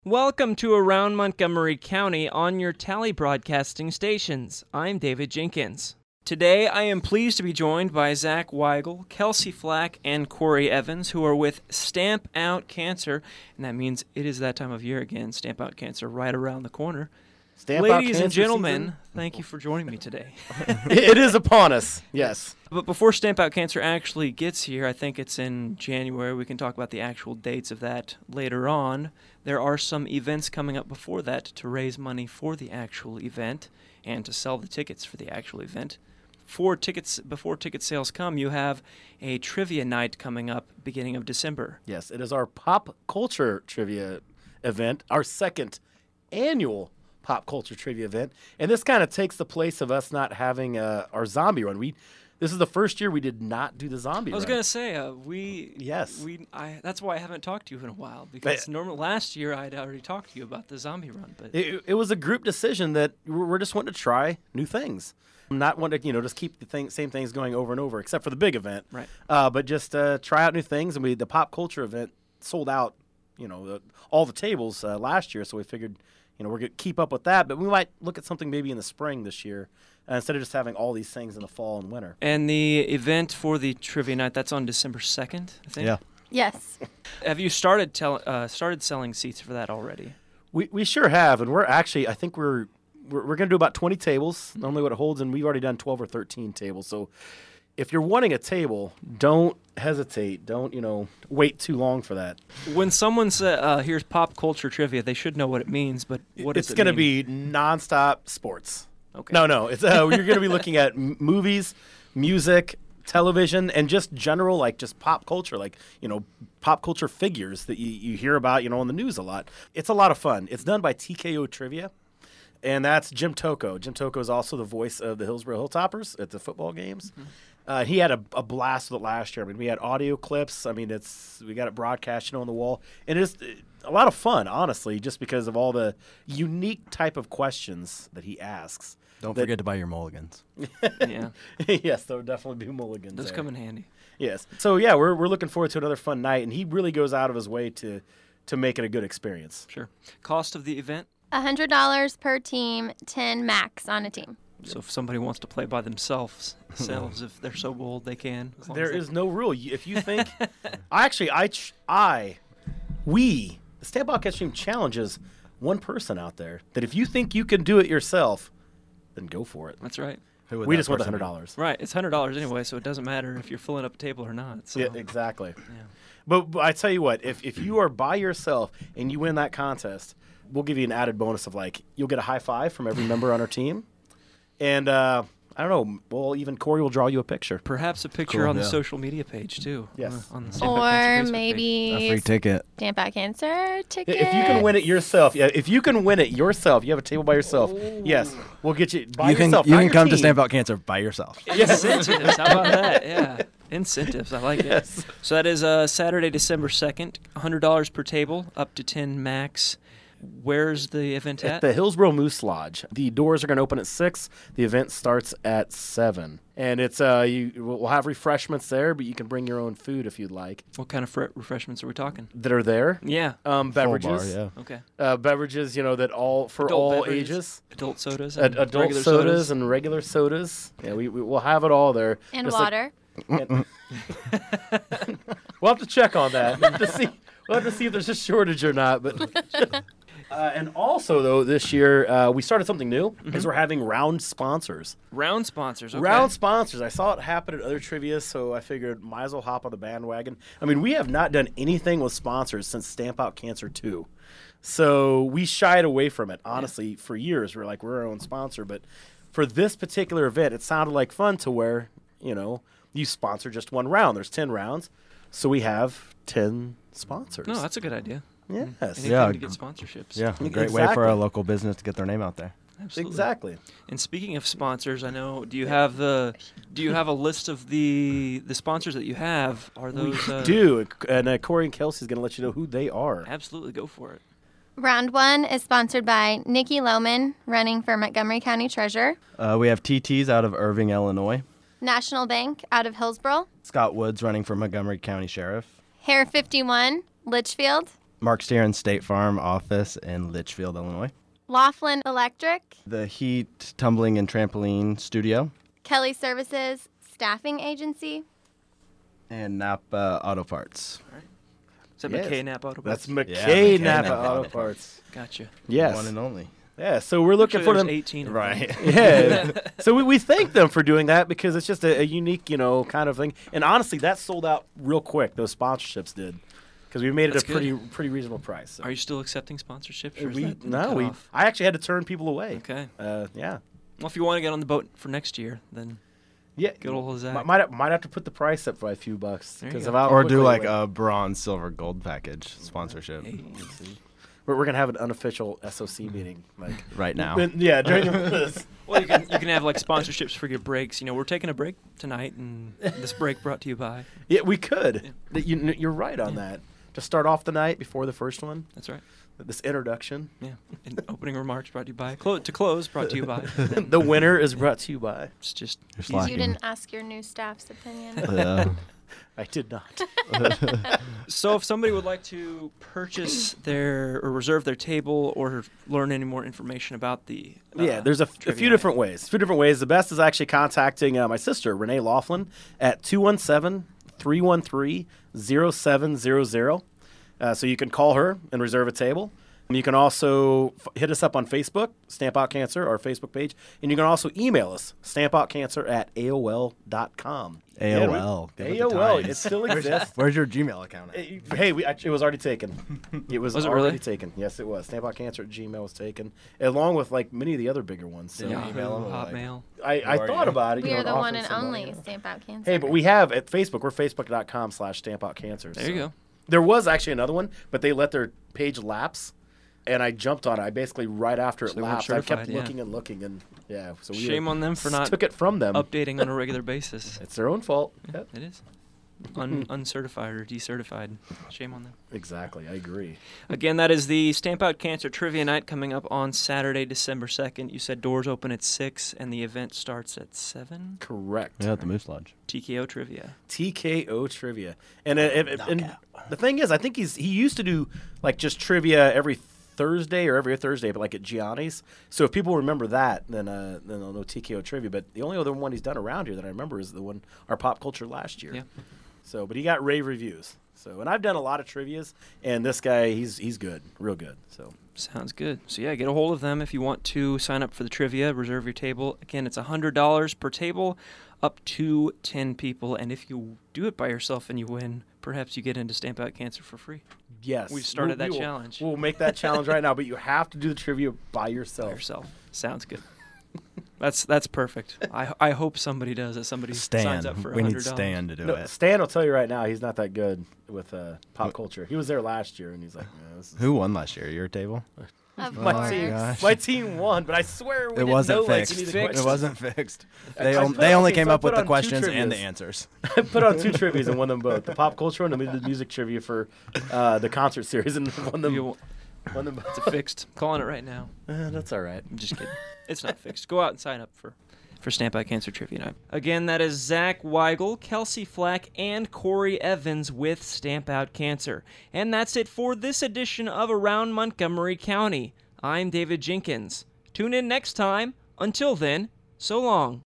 Welcome to Around Montgomery County on your Tally Broadcasting stations. I'm David Jenkins. Today, I am pleased to be joined by Zach Weigel, Kelsey Flack, and Corey Evans, who are with Stamp Out Cancer, and that means it is that time of year again, Stamp Out Cancer right around the corner. Ladies and gentlemen, thank you for joining me today. It is upon us, yes. But before Stamp Out Cancer actually gets here, I think it's in January. We can talk about the actual dates of that later on. There are some events coming up before that to raise money for the actual event and to sell the tickets for the actual event. Before ticket sales come, you have a trivia night coming up beginning of December. Yes, it is our pop culture trivia event, our second annual pop culture trivia event, and this kind of takes the place of us not having our zombie run. This is the first year we did not do the zombie run. I was gonna say that's why I haven't talked to you in a while, because last year I'd already talked to you about the zombie run, but it was a group decision that we're just wanting to try new things. Not want to just keep the same things going over and over, except for the big event, right? But just try out new things, and the pop culture event sold out, all the tables last year, so we figured. We're going to keep up with that, but we might look at something maybe in the spring this year instead of just having all these things in the fall and winter. And the event for the trivia night, that's on December 2nd, I think? Yeah. Yes. Have you started selling seats for that already? We sure have, and I think we're going to do about 20 tables, normally what it holds, and we've already done 12 or 13 tables. So if you're wanting a table, don't hesitate. Don't, wait too long for that. When someone says, here's pop culture trivia, they should know what it means, but what does it mean? It's going to be nonstop sports. Okay. No. It's you're going to be looking at movies, music, television, and just general, just pop culture, pop culture figures that you hear about, on the news a lot. It's a lot of fun. It's done by TKO Trivia. And that's Jim Tocco. Jim Tocco is also the voice of the Hillsboro Hilltoppers at the football games. Mm-hmm. He had a blast with it last year. We had audio clips. We got it broadcast, on the wall. And it's a lot of fun, honestly, just because of all the unique type of questions that he asks. Don't forget to buy your mulligans. Yeah. Yes, there will definitely be mulligans. Those come in handy. Yes. So, yeah, we're looking forward to another fun night, and he really goes out of his way to make it a good experience. Sure. Cost of the event? $100 per team, 10 max on a team. So if somebody wants to play by themselves, if they're so bold, they can. There is no rule. If you think, the Stamp Out Cancer team challenges one person out there that if you think you can do it yourself, then go for it. That's right. We just want the $100. Right. It's $100 anyway, so it doesn't matter if you're filling up a table or not. So. Yeah, exactly. Yeah. But I tell you what, if you are by yourself and you win that contest, we'll give you an added bonus of you'll get a high five from every member on our team. And I don't know, even Corey will draw you a picture. Perhaps a picture on the social media page, too. Yes. On the Stamp Out Cancer Facebook maybe page. A free ticket. Stamp Out Cancer ticket. If you can win it yourself, you have a table by yourself, yes, we'll get you by yourself. You can come to Stamp Out Cancer by yourself. Incentives. How about that? Yeah. Incentives. I like it. So that is Saturday, December 2nd, $100 per table, up to 10 max. Where's the event at? At the Hillsboro Moose Lodge. The doors are going to open at 6. The event starts at 7. And it's we'll have refreshments there, but you can bring your own food if you'd like. What kind of refreshments are we talking? That are there? Yeah. Beverages. Full bar, Okay. Beverages, that all ages. Adult sodas. Adult sodas and regular sodas. Yeah, we'll have it all there. And water. We'll have to check on that We'll have to see if there's a shortage or not. But and also, though, this year we started something new because we're having round sponsors. Round sponsors, okay. Round sponsors. I saw it happen at other trivia, so I figured might as well hop on the bandwagon. We have not done anything with sponsors since Stamp Out Cancer 2. So we shied away from it, honestly, for years. We're our own sponsor. But for this particular event, it sounded like fun to where, you sponsor just one round. There's 10 rounds. So we have 10 sponsors. No, that's a good idea. Yes. Anything to get sponsorships. Yeah, a great way for a local business to get their name out there. Absolutely. Exactly. And speaking of sponsors, I know. Do you have a list of the sponsors that you have? Are those? We do, and Corey and Kelsey's going to let you know who they are. Absolutely, go for it. Round 1 is sponsored by Nikki Lohman, running for Montgomery County Treasurer. We have TT's out of Irving, Illinois. National Bank out of Hillsboro. Scott Woods running for Montgomery County Sheriff. Hair 51, Litchfield. Mark Stearns State Farm office in Litchfield, Illinois. Laughlin Electric, The Heat Tumbling and Trampoline Studio. Kelly Services Staffing Agency. And Napa Auto Parts. Is that Yes. McKay Napa Auto That's Parts? McKay McKay Napa Napa Auto Auto Parts. Gotcha. Yes. One and only. Yeah, so we're looking Actually, for there's them. 18 of them. Right. Yeah. So we thank them for doing that because it's just a unique, kind of thing. And honestly, that sold out real quick. Those sponsorships did because we made it That's a pretty reasonable price. So Are you still accepting sponsorships? Or is we that no, cut we off? I actually had to turn people away. Okay. Yeah. Well, if you want to get on the boat for next year, then Yeah. good old Zach. Might have to put the price up by a few bucks There you because go. of how Or do quickly like it went. a bronze, silver, gold package sponsorship Hey. We're gonna have an unofficial SOC meeting like right now. Yeah, during this. Well, you can have like sponsorships for your breaks. We're taking a break tonight, and this break brought to you by. Yeah, we could. You're right on that. To start off the night before the first one, That's right. this introduction. Yeah. And opening remarks brought to you by. To close brought to you by. The winner is brought to you by. It's just You're easy. slacking. You didn't ask your new staff's opinion. I did not. So if somebody would like to purchase or reserve their table or learn any more information about the Yeah, there's a trivia few night. different ways. The best is actually contacting my sister, Renee Laughlin, at 217-313-0700. So you can call her and reserve a table. You can also hit us up on Facebook, Stamp Out Cancer, our Facebook page. And you can also email us, stampoutcancer@aol.com. AOL. Give it the AOL, times. it still exists. Where's your Gmail account? At? Hey, it was already taken. It was Was it already really? taken. Yes, it was. Stampoutcancer@gmail was taken, along with like many of the other bigger ones. So Yeah. email them, like- Hotmail. I Who are thought you? about it. We are the offering one and somebody. only Stamp Out Cancer. Hey, but we have at Facebook. We're facebook.com/stampoutcancer. There you go. There was actually another one, but they let their page lapse, and I jumped on it. I basically right after So it they weren't lapsed, I kept certified, yeah. looking and looking, and yeah. So we Shame on them for not took it from them. updating on a regular basis. It's their own fault. Yep. It is. Uncertified or decertified. Shame on them. Exactly, I agree. Again, that is the Stamp Out Cancer Trivia Night coming up on Saturday, December 2nd. You said doors open at 6 and the event starts at 7. Correct. Yeah, at the Moose Lodge. TKO Trivia. TKO trivia, and the thing is, I think he used to do like just trivia every Thursday or every Thursday, but like at Gianni's. So if people remember that, then they'll know TKO trivia. But the only other one he's done around here that I remember is the one our Pop Culture last year. Yeah. So, but he got rave reviews. So, and I've done a lot of trivias, and this guy, he's good, real good. So. Sounds good. So yeah, get a hold of them if you want to sign up for the trivia, reserve your table. Again, it's $100 per table, up to 10 people. And if you do it by yourself and you win, perhaps you get into Stamp Out Cancer for free. Yes. We've started that We will- challenge. We'll make that challenge right now, but you have to do the trivia by yourself. By yourself. Sounds good. That's perfect. I hope somebody does it. Somebody signs up for $100. We need Stan to do No, it. Stan will tell you right now, he's not that good with pop culture. He was there last year, and he's like, "Yeah, this is Who won last year? Your table? Of my course. team. gosh. My team won, but I swear we It didn't wasn't know, like, fixed. any of the It questions. wasn't fixed. I They put- only okay, came so I up with put the on two questions and the trivias. answers. I put on 2 trivias and won them both: the pop culture one and the music trivia for the concert series, and won them. Won them both. It's fixed. Calling it right now. That's all right. I'm just kidding. It's not fixed. Go out and sign up for Stamp Out Cancer Trivia Night. Again, that is Zach Weigel, Kelsey Flack, and Corey Evans with Stamp Out Cancer. And that's it for this edition of Around Montgomery County. I'm David Jenkins. Tune in next time. Until then, so long.